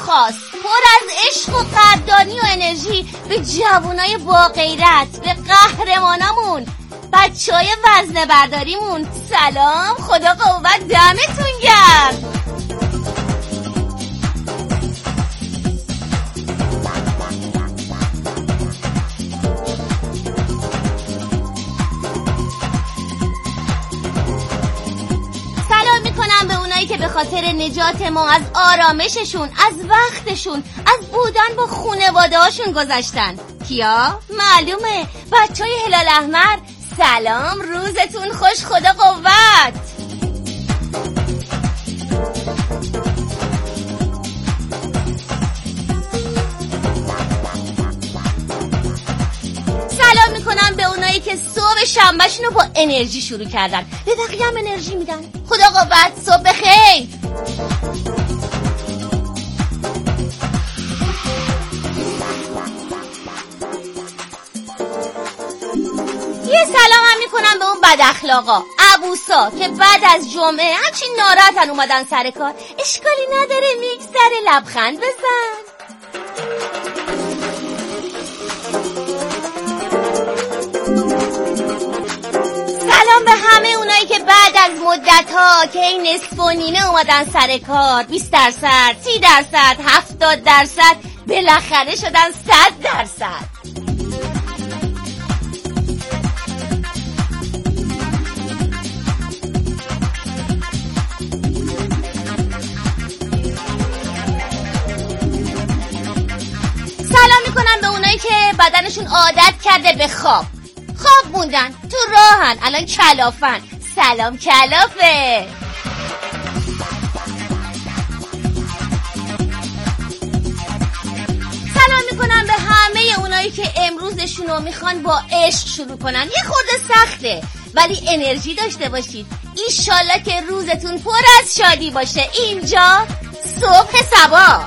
خاص پر از عشق و قدردانی و انرژی به جوانای با غیرت، به قهرمانامون، بچهای وزنه برداریمون سلام، خدا قوت، دمتون گرم. که به خاطر نجات ما از آرامششون، از وقتشون، از بودن با خانواده هاشون گذاشتن. کیا؟ معلومه، بچهای هلال احمر. سلام، روزتون خوش، خدا قوت. سلام میکنم به اونایی که صبح شنبهشون رو با انرژی شروع کردن، به بقیه هم انرژی میدن. خدا قوت، صبح بخیر. یه سلام هم میکنم به اون بد اخلاقا ابوسا که بعد از جمعه همچین ناراحتن اومدن سر کار. اشکالی نداره، میگذره، لبخند بزن. سلام به همه اونایی که بعد از مدت‌ها که این نصف و نیمه اومدن سر کار، 20%، 30%، 70%، بالاخره شدن 100%. سلام میکنم به اونایی که بدنشون عادت کرده به خواب موندن، تو راهن، الان کلافن. سلام کلافه. سلام میکنم به همه اونایی که امروزشونو میخوان با عشق شروع کنن. یه خورده سخته ولی انرژی داشته باشید. ایشالله که روزتون پر از شادی باشه. اینجا صبح صبا.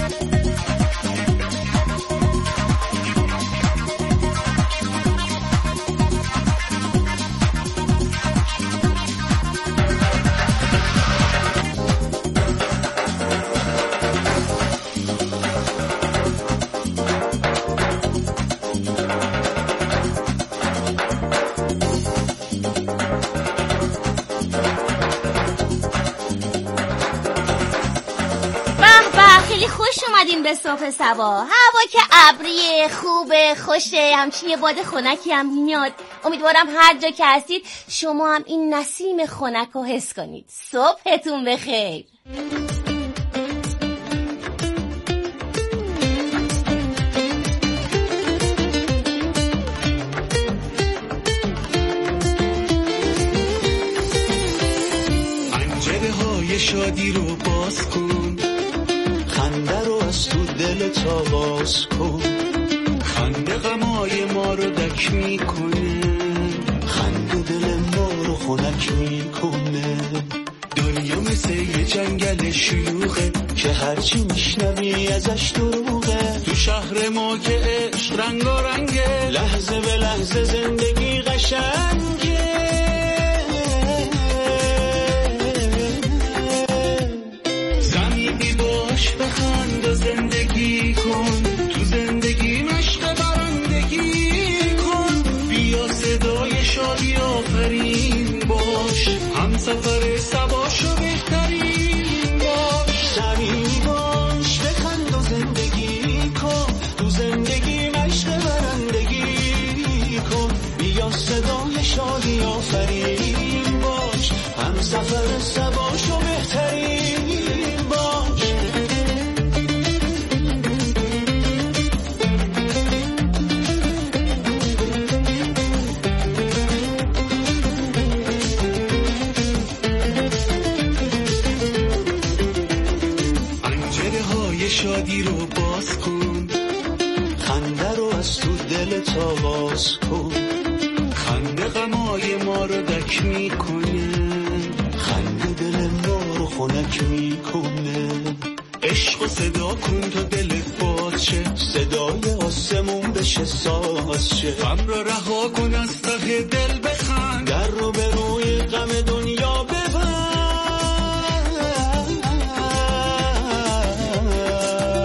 اومدین به صبح صبا. هوا که ابریه، خوبه، خوشه، همچین یه باد خنکی هم میاد. امیدوارم هر جا که هستید شما هم این نسیم خنک رو حس کنید. صبحتون بخیر. پنجره های شادی رو باز کن، خنده رو از تو دلت آغاز کن. خنده غمای ما رو دک میکنه، خنده دل ما رو خنک میکنه. دنیا مثل یه جنگل شلوغه که هرچی میشنوی ازش دروغه. تو شهر ما که عشق رنگارنگه، لحظه به لحظه زندگی قشنگه. بخند و زندگی کن، تو زندگی مشق برندگی کن. بیا صدای شادی آفرین باش، هم سفر سباشو بهترین باش. صمیمی باش، بخند و زندگی کن، تو زندگی مشق برندگی کن. بیا صدای شادی آفرین باش، هم سفر سباشو بهترین باش. شادی رو باز کن، خنده رو از تو دلت آغاز کن. خنده غمای ما رو دک میکنه، خنده دل ما رو خنک میکنه. عشق و صدا کن تا دلت باز شه، صدای آسمون بشه ساز شه. غم رو رها کن، از ته دل بخند، در رو به روی غم دنیا ببند.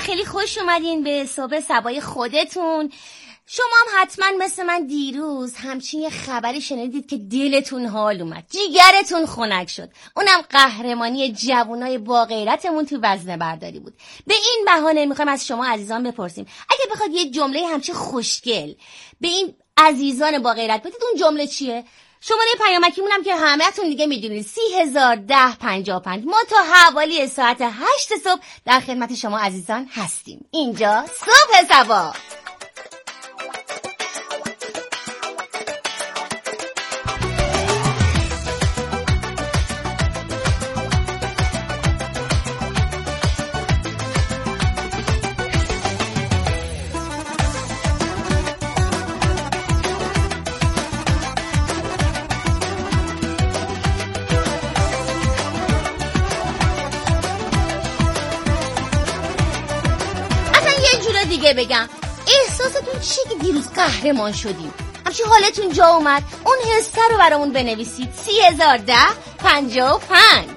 خیلی خوش اومدین به صبح صبای خودتون. شما هم حتما مثل من دیروز همچین یه خبری شنیدید که دلتون حال اومد، جیگرتون خنک شد. اونم قهرمانی جوانای با غیرتمون تو وزنه برداری بود. به این بهانه میخوایم از شما عزیزان بپرسیم اگه بخواد یه جمله همچین خوشگل به این عزیزان با غیرت بدید، اون جمله چیه؟ شماره پیامکیمون هم که همه‌تون دیگه میدونید 301055. ما تا حوالی ساعت 8 صبح در خدمت شما عزیزان هستیم. اینجا صبح صبا. دیگه بگم احساستون چیه که دیروز قهرمان شدیم؟ همچین حالتون جا اومد؟ اون حسه رو برامون بنویسید. 301055.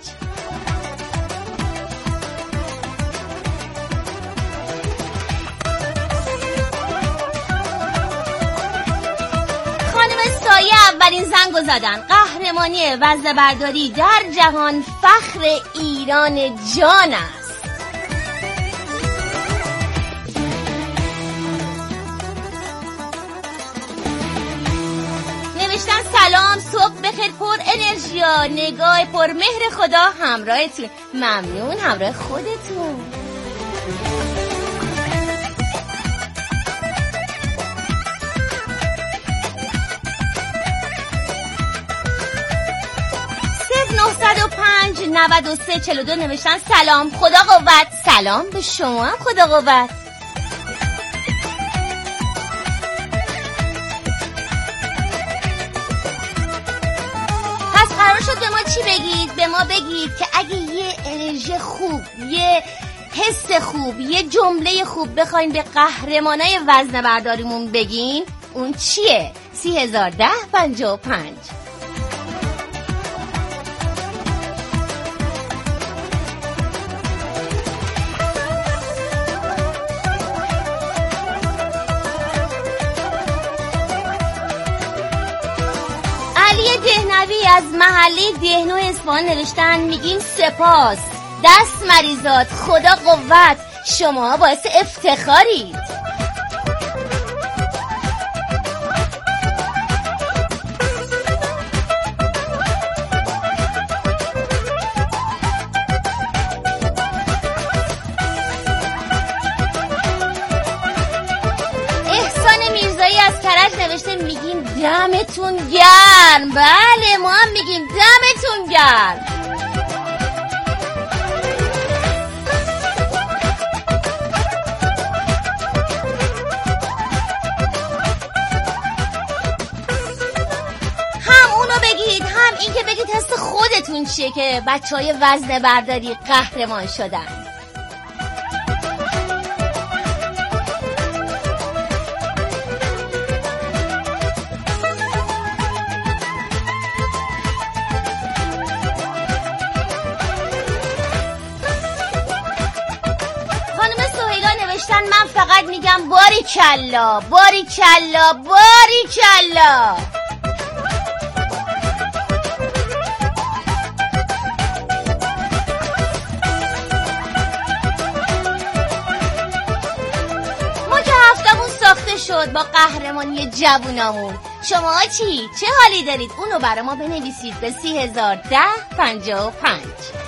خانم سایه اولین زنگو زدن. قهرمانی وزنه برداری در جهان فخر ایران جان است. سلام، صبح بخیر، پر انرژیا، نگاه پر مهر خدا همراهتون. ممنون، همراه خودتون. صفر 905 93 42 نوشتن سلام، خدا قوت. سلام به شما هم، خدا قوت. قرار شد به ما چی بگید؟ به ما بگید که اگه یه انرژی خوب، یه حس خوب، یه جمله خوب بخواین به قهرمانای وزنه برداریمون بگین، اون چیه؟ 301055. دهنوی از محله دهنو اصفهان نوشتن میگیم سپاس، دست مریضات، خدا قوت، شما باعث افتخارید. احسان میرزایی از کرج نوشته میگیم دمتون گرم. بله ما هم میگیم دمتون گرم. هم اونو بگید، هم این که بگید حس خودتون چیه که بچهای وزنه برداری قهرمان شدن. من فقط میگم باریکلا، باریکلا، باریکلا. ما که هفتمون ساخته شد با قهرمانی جوونامون. شما چی؟ چه حالی دارید؟ اونو برای ما بنویسید به 301055.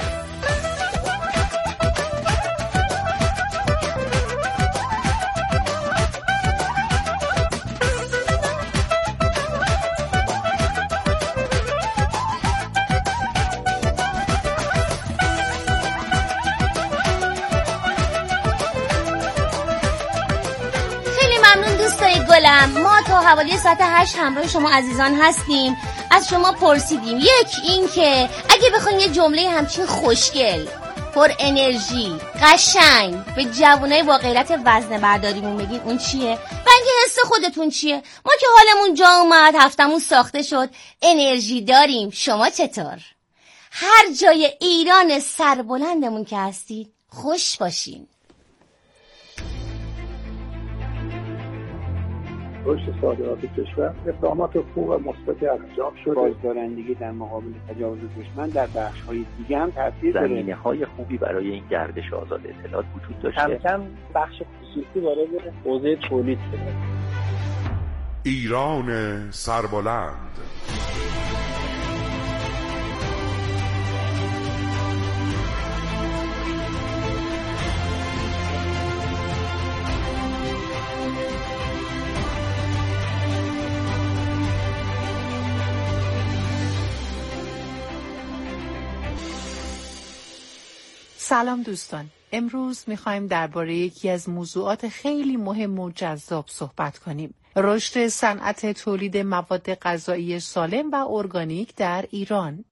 ما تا حوالی ساعت 8 همراه شما عزیزان هستیم. از شما پرسیدیم این که اگه بخواین یه جمله همچین خوشگل، پر انرژی، قشنگ به جوانای با غیرت وزنه برداریمون بگین، اون چیه؟ و اینکه حس خودتون چیه؟ ما که حالمون جا اومد، هفتمون ساخته شد، انرژی داریم. شما چطور؟ هر جای ایران سربلندمون که هستید خوش باشین. رشد صادرات کشور اقدامات خوب و مثبتی انجام شده. بازدارندگی در مقابل تجاوز دشمن در بخش‌های دیگه هم تاثیر داره. زمینه‌های خوبی برای این گردش آزاد اطلاعات وجود داشته. کم کم بخش خصوصی وارد حوزه تولید شده. ایران سربلند. سلام دوستان، امروز میخوایم درباره یکی از موضوعات خیلی مهم و جذاب صحبت کنیم. رشد صنعت تولید مواد غذایی سالم و ارگانیک در ایران.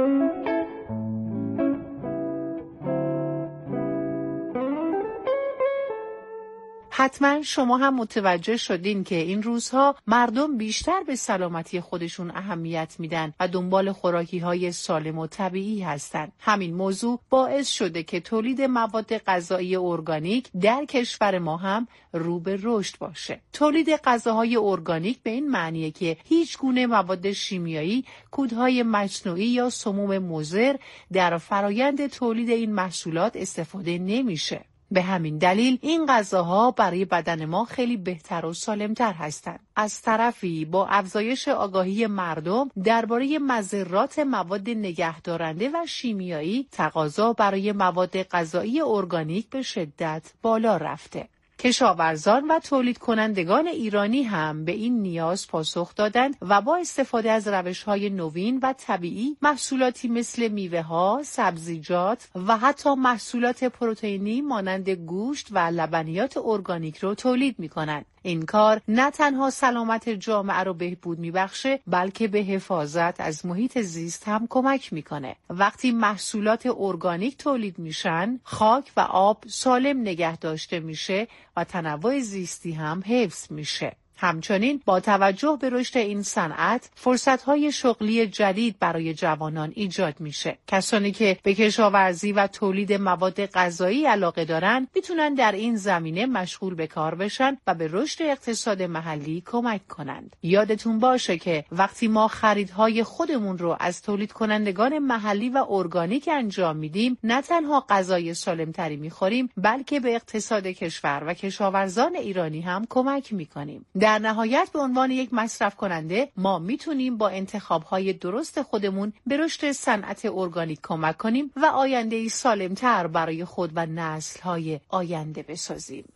حتما شما هم متوجه شدین که این روزها مردم بیشتر به سلامتی خودشون اهمیت میدن و دنبال خوراکی‌های سالم و طبیعی هستن. همین موضوع باعث شده که تولید مواد غذایی ارگانیک در کشور ما هم رو به رشد باشه. تولید غذاهای ارگانیک به این معنیه که هیچ گونه مواد شیمیایی، کودهای مصنوعی یا سموم مضر در فرایند تولید این محصولات استفاده نمیشه. به همین دلیل این غذاها برای بدن ما خیلی بهتر و سالمتر هستند. از طرفی با افزایش آگاهی مردم درباره مضرات مواد نگهدارنده و شیمیایی، تقاضا برای مواد غذایی ارگانیک به شدت بالا رفته. کشاورزان و تولید کنندگان ایرانی هم به این نیاز پاسخ دادند و با استفاده از روش‌های نوین و طبیعی محصولاتی مثل میوه‌ها، سبزیجات و حتی محصولات پروتئینی مانند گوشت و لبنیات ارگانیک رو تولید می‌کنند. این کار نه تنها سلامت جامعه رو بهبود میبخشه، بلکه به حفاظت از محیط زیست هم کمک میکنه. وقتی محصولات ارگانیک تولید میشن، خاک و آب سالم نگه داشته میشه و تنوع زیستی هم حفظ میشه. همچنین با توجه به رشد این صنعت، فرصت‌های شغلی جدید برای جوانان ایجاد میشه. کسانی که به کشاورزی و تولید مواد غذایی علاقه دارن، میتونن در این زمینه مشغول به کار بشن و به رشد اقتصاد محلی کمک کنند. یادتون باشه که وقتی ما خریدهای خودمون رو از تولید کنندگان محلی و ارگانیک انجام میدیم، نه تنها غذای سالمتری میخوریم، بلکه به اقتصاد کشور و کشاورزان ایرانی هم کمک میکنیم. در نهایت به عنوان یک مصرف کننده ما میتونیم با انتخاب‌های درست خودمون به رشد صنعت ارگانیک کمک کنیم و آینده‌ای سالمتر برای خود و نسل‌های آینده بسازیم.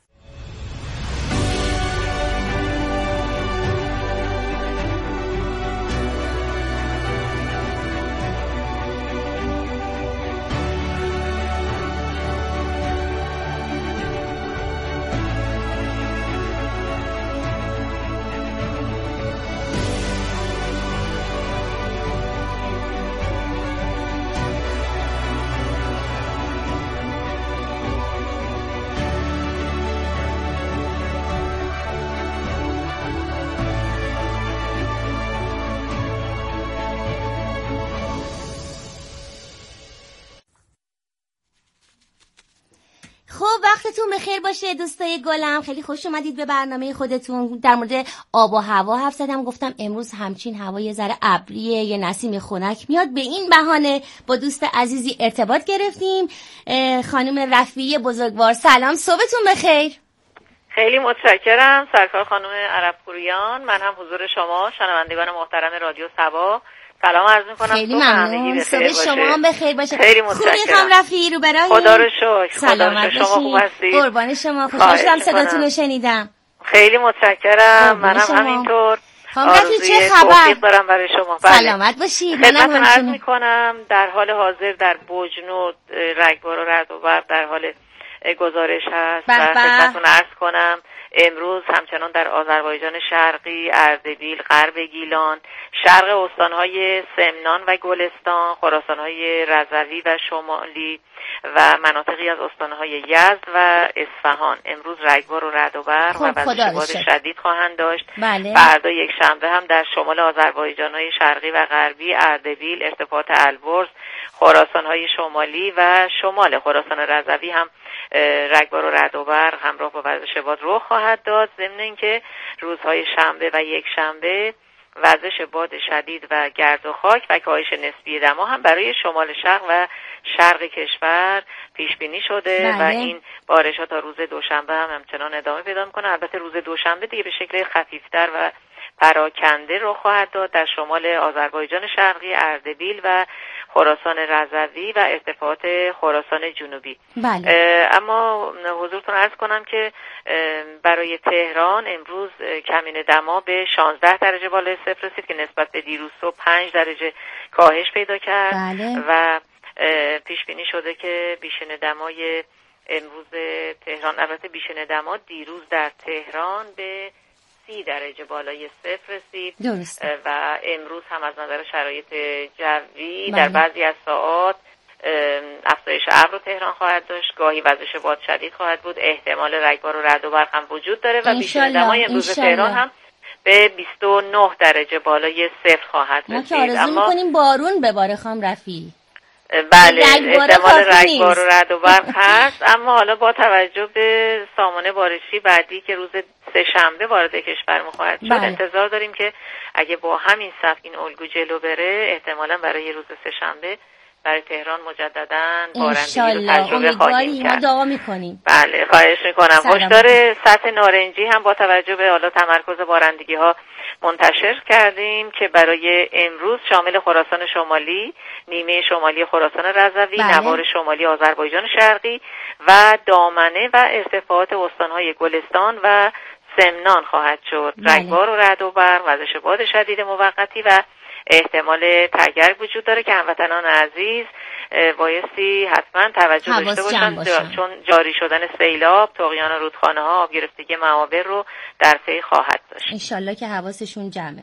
وقتتون بخیر باشه دوستای گلم. خیلی خوش اومدید به برنامه خودتون. در مورد آب و هوا حرف زدم، گفتم امروز همچین هوا یه ذره ابریه، یه نسیم خنک میاد. به این بهانه با دوست عزیزی ارتباط گرفتیم، خانم رفیعی بزرگوار. سلام، صبحتون بخیر. خیلی متشکرم سرکار خانم عرب‌پوریان. من هم حضور شما شنوندگان محترم رادیو صبا سلام عرض می‌کنم. خیلی ممنون. صبح شما هم بخیر باشه. خیلی متشکرم. خوبی خانم رفیعی رو برای خدا رو شکر. سلامت شما خوب هستید؟ قربان شما. خوشحال شدم صداتون رو شنیدم. خیلی متشکرم. منم همینطور. خانم رفیعی چه خبر؟ دارم برای شما. سلامت باشید. خدمتتون عرض می‌کنم در حال حاضر در بوجنورد رگبار و رعد و برق در حال گزارش هست و خدمتتون عرض کنم امروز همچنان در آذربایجان شرقی، اردبیل، غرب گیلان، شرق استانهای سمنان و گلستان، خراسانهای رضوی و شمالی و مناطقی از استانهای یزد و اصفهان امروز رگبار و رعد و برق و وزش باد شدید خواهند داشت. بله. فردا یک شنبه هم در شمال آذربایجانهای شرقی و غربی، اردبیل، ارتفاعات البرز، خراسانهای شمالی و شمال خراسان رضوی هم رگبار و رعد و برق همراه با وزش باد رخ خواهد داد. ضمن اینکه روزهای شنبه و یک شنبه وزش باد شدید و گرد و خاک و کاهش نسبی دما هم برای شمال شرق و شرق کشور پیش بینی شده و این بارش‌ها تا روز دوشنبه هم همچنان ادامه پیدا می‌کنه. البته روز دوشنبه دیگه به شکل خفیف‌تر و پراکنده رخ خواهد داد در شمال آذربایجان شرقی، اردبیل و خراسان رضوی و ارتفاعات خراسان جنوبی. اما حضورتون عرض کنم که برای تهران امروز کمین دما به 16 درجه بالای صفر رسید که نسبت به دیروز صبح 5 درجه کاهش پیدا کرد و پیش بینی شده که بیشتر دمای امروز تهران، البته بیشتر دما دیروز در تهران به 30 درجه بالای صفر رسید و امروز هم از نظر شرایط جوی در بعضی از ساعات افزایش ابر تهران خواهد داشت، گاهی وزش باد شدید خواهد بود، احتمال رگبار و رعد و برق هم وجود داره و بیشتر دمای امروز تهران هم به 29 درجه بالای صفر خواهد رسید. ما که آرزو می‌کنیم بارون بباره خانم رفیعی. بله، احتمال رگبار و رعد و برق هست، اما حالا با توجه به سامانه بارشی بعدی که روز سه شنبه وارد کشور خواهد شد انتظار داریم که اگه با همین سبک این الگو جلو بره احتمالاً برای روز سه شنبه برای تهران مجدداً بارندگی رو تجربه خواهیم کرد. ما دعا می‌کنیم. بله، خواهش می‌کنم. هشدار سطح نارنجی هم با توجه به حالا تمرکز بارندگی‌ها منتشر کردیم که برای امروز شامل خراسان شمالی، نیمه شمالی خراسان رضوی، نوار شمالی آذربایجان شرقی و دامنه و ارتفاعات استان‌های گلستان و سمنان خواهد شد. رگبار و رعد و برق، وزش باد شدید موقتی و احتمال تگرگ وجود داره که هموطنان عزیز بایستی حتما توجه داشته باشن چون جاری شدن سیلاب، طغیان رودخانه‌ها، آب گرفتگی معابر رو در پی خواهد داشت. انشالله که حواسشون جمعه.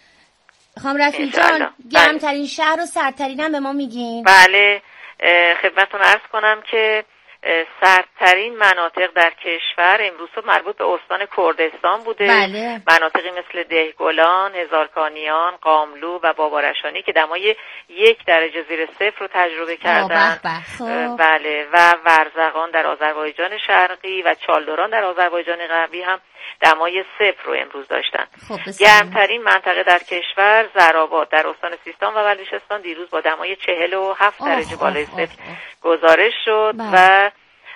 خانم رفیعی جان، گرمترین شهر و سردترین هم به ما میگین؟ بله، خدمتتون عرض کنم که سردترین مناطق در کشور امروز مربوط به استان کردستان بوده. مناطقی مثل دهگلان، هزارکانیان، قاملو و بابارشانی که دمای 1 درجه زیر صفر رو تجربه کردن. بله، و ورزقان در آذربایجان شرقی و چالدوران در آذربایجان غربی هم دمای 0 رو امروز داشتن. گرمترین منطقه در کشور زرآباد در استان سیستان و بلوچستان دیروز با دمای 47 درجه بالای صفر گزارش شد و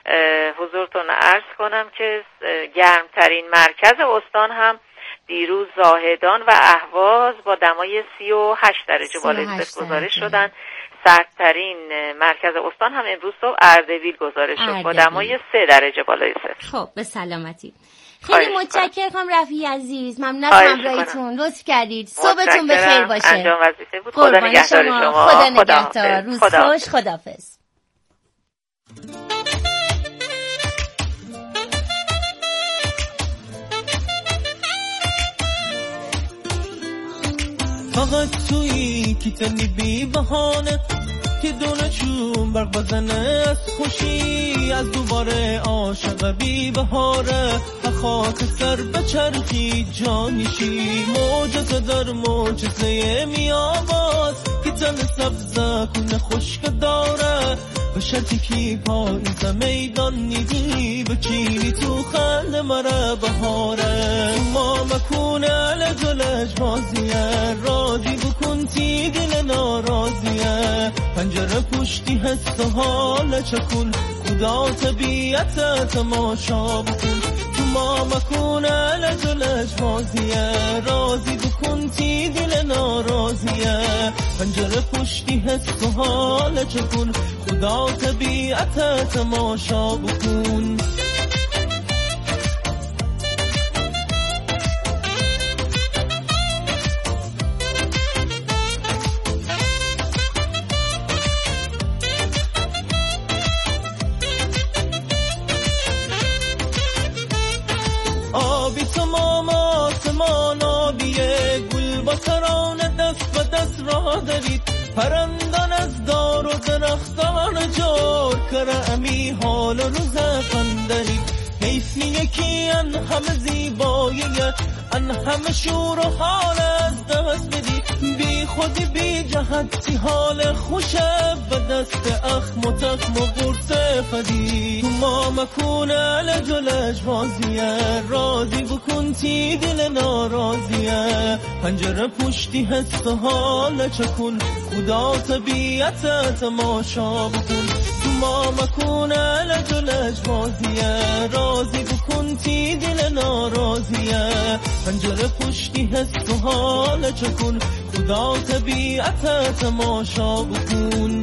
حضورتون عرض کنم که گرمترین مرکز استان هم دیروز زاهدان و اهواز با دمای 38 درجه بالای صفر گزارش شدن. سردترین مرکز استان هم امروز صبح اردبیل گزارش شد با دمای 3 درجه بالای صفر. خب به سلامتی. خیلی متشکرم خانم رفیعی عزیز، ممنون از همراهیتون، لطف کردید. صبحتون بخیر باشه. انجام وظیفه بود. خدا نگهدار شما. خدا نگهدار. روز خوش. خداحافظ. فقط تویی که تنی بی بهانه که دونه چون برق بزنه از خوشی، از دوباره عاشق بی بهاره خاک سر بچرخی جانشی، معجزه در معجزه میاباز که تن سبزه کنه خشک داره به شرطی که پاییز میدان نیدی بچینی تو خنده مره بهاره. ما مکونه لجلج بازیه راضی بکن تی دل ناراضیه، پنجره پشتی حس و حال چکن خدا طبیعت تماشا بکن. تو ما مکونه لجلج بازیه راضی بکن تی دل ناراضیه، پنجره پشتی حس و حال چکن خدا طبیعت تماشا بکن. آبی تمام آسمان آبیه، گل با تران دست و دست را دارید، پرندان از دار و درختان جور کره امی حال روز قندری. حیف یکی ان همه زیباییه ان همه شور و حال از دست بدی، بی خودی بی جهتی حال خوشه به دست اخم و تخم و قرص فدی تو ما مکونه لجلج بازیه راضی بکن تی دل ناراضیه پنجره پشتی حس حال چکن خدا طبیعت تماشا بکن تو ما مکونه لجلج بازیه راضی بکن تی دل ناراضیه پنجره پشتی حس حال چکن خدا طبیعت تماشا بکن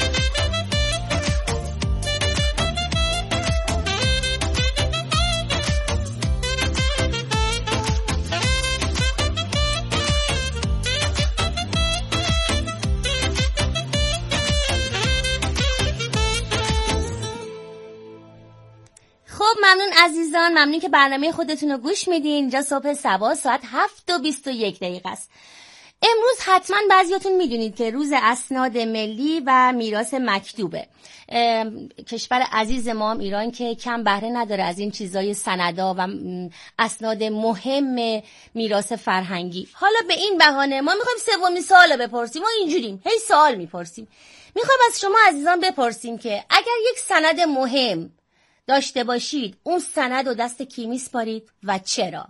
ممنون عزیزان، ممنون که برنامه خودتون رو گوش میدین. اینجا صبح سبا ساعت 7:21 است. امروز حتما بعضیاتون میدونید که روز اسناد ملی و میراث مکتوبه. کشور عزیز ما هم ایران که کم بهره نداره از این چیزای سندا و اسناد مهم میراث فرهنگی. حالا به این بهانه ما میخوایم سومین سوالو بپرسیم. ما اینجوریم هی سوال میپرسیم. میخوایم از شما عزیزان بپرسیم که اگر یک سند مهم داشته باشید اون سند رو دست کی میسپارید و چرا؟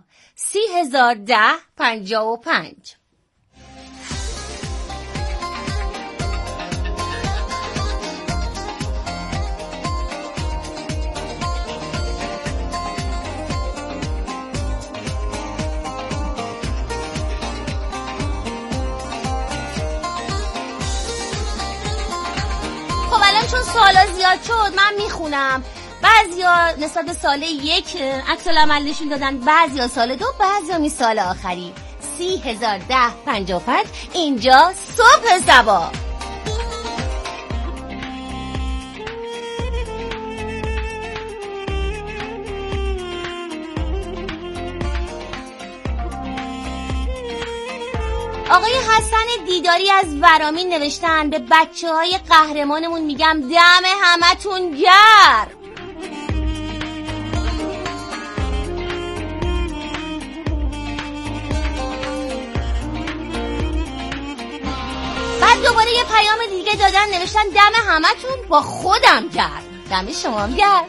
301055. خب الان چون سوالا زیاد شد من میخونم. بعضیا نسبت به سال 1 عکس العمل نشون دادن، بعضیا سال 2، بعضیا می سال آخری. 301055 اینجا صبح سبا. آقای حسن دیداری از ورامین نوشتن به بچه‌های قهرمانمون میگم دم همتون گرم. بعد دوباره یه پیام دیگه دادن نوشتن دم همتون با خودم گرم. دم شما هم گرم.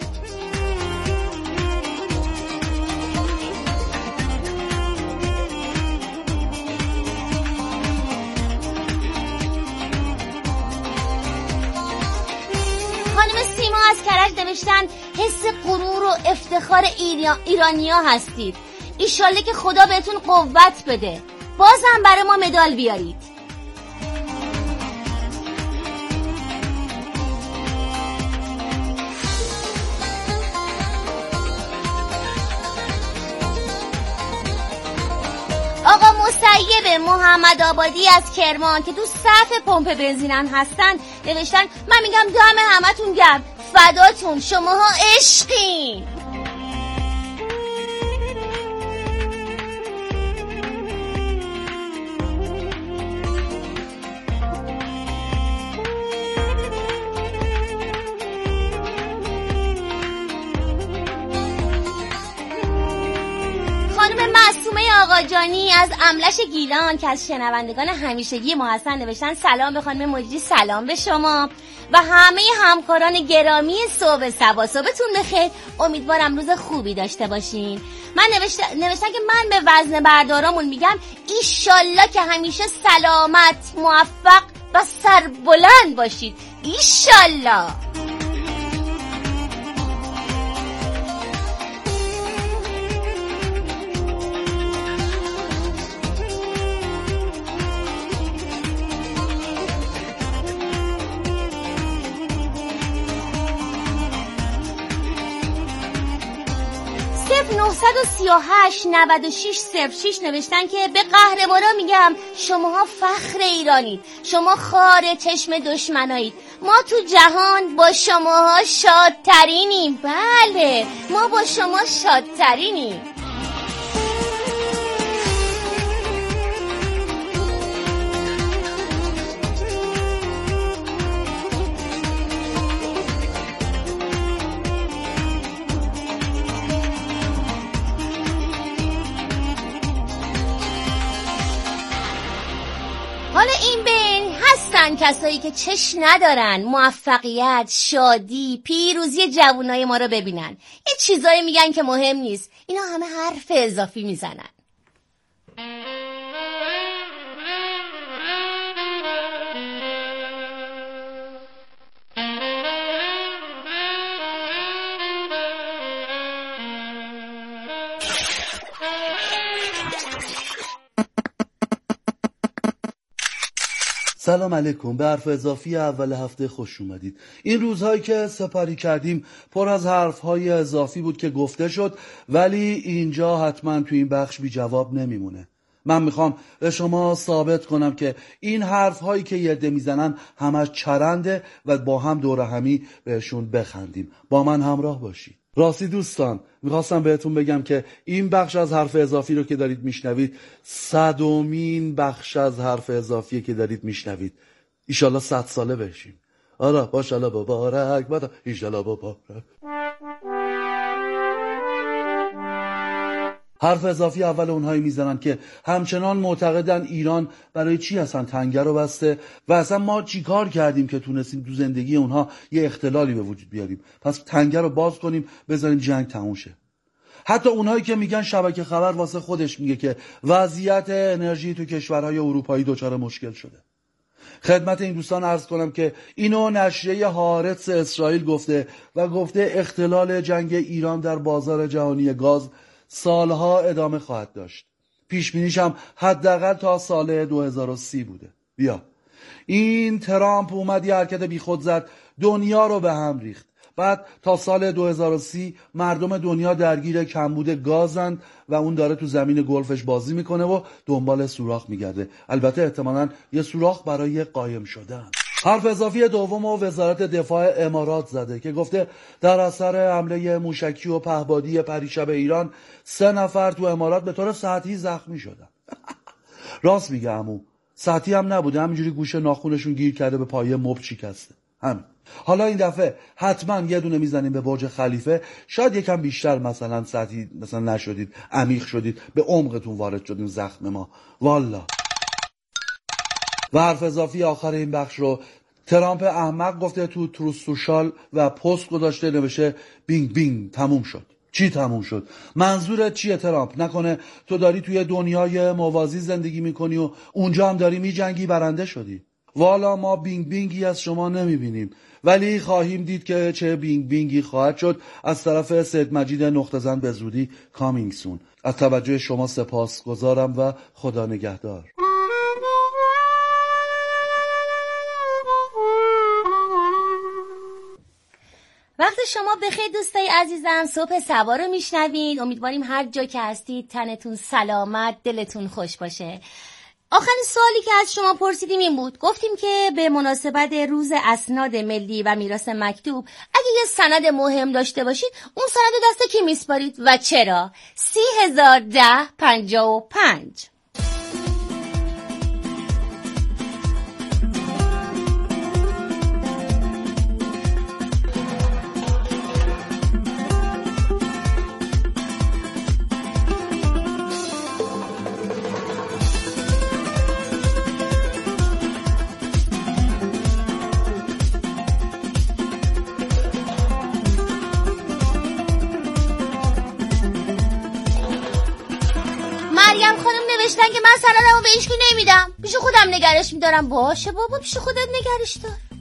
خانم سیما از کرج نوشتن حس غرور و افتخار ایرانیا هستید. ایشالله که خدا بهتون قوت بده. بازم برای ما مدال بیارید. آقا مسیب محمد آبادی از کرمان که تو صف پمپ بنزینن هستن نوشتن من میگم دم همتون گرم، فداتون، شماها عشقین. خانم معصومه آقاجانی از املش گیلان که از شنوندگان همیشگی ما هستن نوشتن سلام به خانم مجری، سلام به شما و همه همکاران گرامی صبح سبا. صبحتون بخیر، امیدوارم روز خوبی داشته باشین. من نوشتن که من به وزن بردارامون میگم ایشالله که همیشه سلامت، موفق و سربلند باشید. ایشالله. صرف 938 96 06 نوشتن که به قهرمانا میگم شماها فخر ایرانید، شما خار چشم دشمنایید، ما تو جهان با شماها شادترینیم. بله ما با شما شادترینیم. حالا هستن کسایی که چشم ندارن موفقیت، شادی، پیروزی جوانای ما رو ببینن. یه چیزایی میگن که مهم نیست، اینا همه حرف اضافی میزنن. سلام علیکم. به حرف اضافی اول هفته خوش اومدید. این روزهایی که سپری کردیم پر از حرفهای اضافی بود که گفته شد، ولی اینجا حتما تو این بخش بی جواب نمیمونه. من میخوام به شما ثابت کنم که این حرفهایی که یه عده میزنن همش چرنده و با هم دور همی بهشون بخندیم. با من همراه باشید. راستی دوستان، میخواستم بهتون بگم که این بخش از حرف اضافی رو که دارید میشنوید 100مین بخش از حرف اضافیه که دارید میشنوید. ایشالله 100 ساله بشیم. آره باشالله مبارک بادا ایشالله مبارک. حرف اضافی اول اونهایی میزنن که همچنان معتقدن ایران برای چی اصلا تنگه رو بسته و اصلا ما چی کار کردیم که تونستیم تو زندگی اونها یه اختلالی به وجود بیاریم، پس تنگه رو باز کنیم بذاریم جنگ تموم شه. حتی اونهایی که میگن شبکه خبر واسه خودش میگه که وضعیت انرژی تو کشورهای اروپایی دچار مشکل شده. خدمت این دوستان عرض کنم که اینو نشریه هارتس اسرائیل گفته و گفته اختلال جنگ ایران در بازار جهانی گاز سالها ادامه خواهد داشت. پیش بینیش هم حداقل تا سال 2030 بوده. بیا این ترامپ اومد یه حرکت بی خود زد، دنیا رو به هم ریخت. بعد تا سال 2030 مردم دنیا درگیر کمبود گازند و اون داره تو زمین گلفش بازی میکنه و دنبال سوراخ میگرده. البته احتمالاً یه سوراخ برای قایم شدن. حرف اضافی دوم و وزارت دفاع امارات زده که گفته در اثر حمله موشکی و پهپادی پریشب ایران 3 نفر تو امارات به طور سطحی زخمی شدن. راست میگه عمو، سطحی هم نبوده، همینجوری گوشه ناخونشون گیر کرده به پایه مبل شکسته. همین. حالا این دفعه حتما یه دونه میزنیم به برج خلیفه، شاید یکم بیشتر مثلا سطحی مثلا نشدید، عمیق شدید، به عمقتون وارد شدین زخم ما. والا. و حرف اضافی آخر این بخش رو ترامپ احمق گفته تو تروث سوشال و پست گذاشته، نوشته بینگ بینگ تموم شد. چی تموم شد؟ منظورت چیه ترامپ؟ نکنه تو داری توی دنیای موازی زندگی میکنی و اونجا هم داری میجنگی برنده شدی؟ والا ما بینگ بینگی از شما نمیبینیم، ولی خواهیم دید که چه بینگ بینگی خواهد شد از طرف سید مجید نقطه‌زن به زودی کامینگ سون. از توجه شما سپاسگزارم و خدا نگهدار. وقت شما بخیر دوستای عزیزم. صبح سبا رو میشنوین. امیدواریم هر جا که هستید تنتون سلامت، دلتون خوش باشه. آخرین سوالی که از شما پرسیدیم این بود، گفتیم که به مناسبت روز اسناد ملی و میراث مکتوب اگه یه سند مهم داشته باشید اون سند رو دست کی میسپارید و چرا؟ 301055. نوشتن که من سندمو به هیچکی نمیدم، پیش خودم نگرش میدارم. باشه بابا، پیش خودت نگرش دار.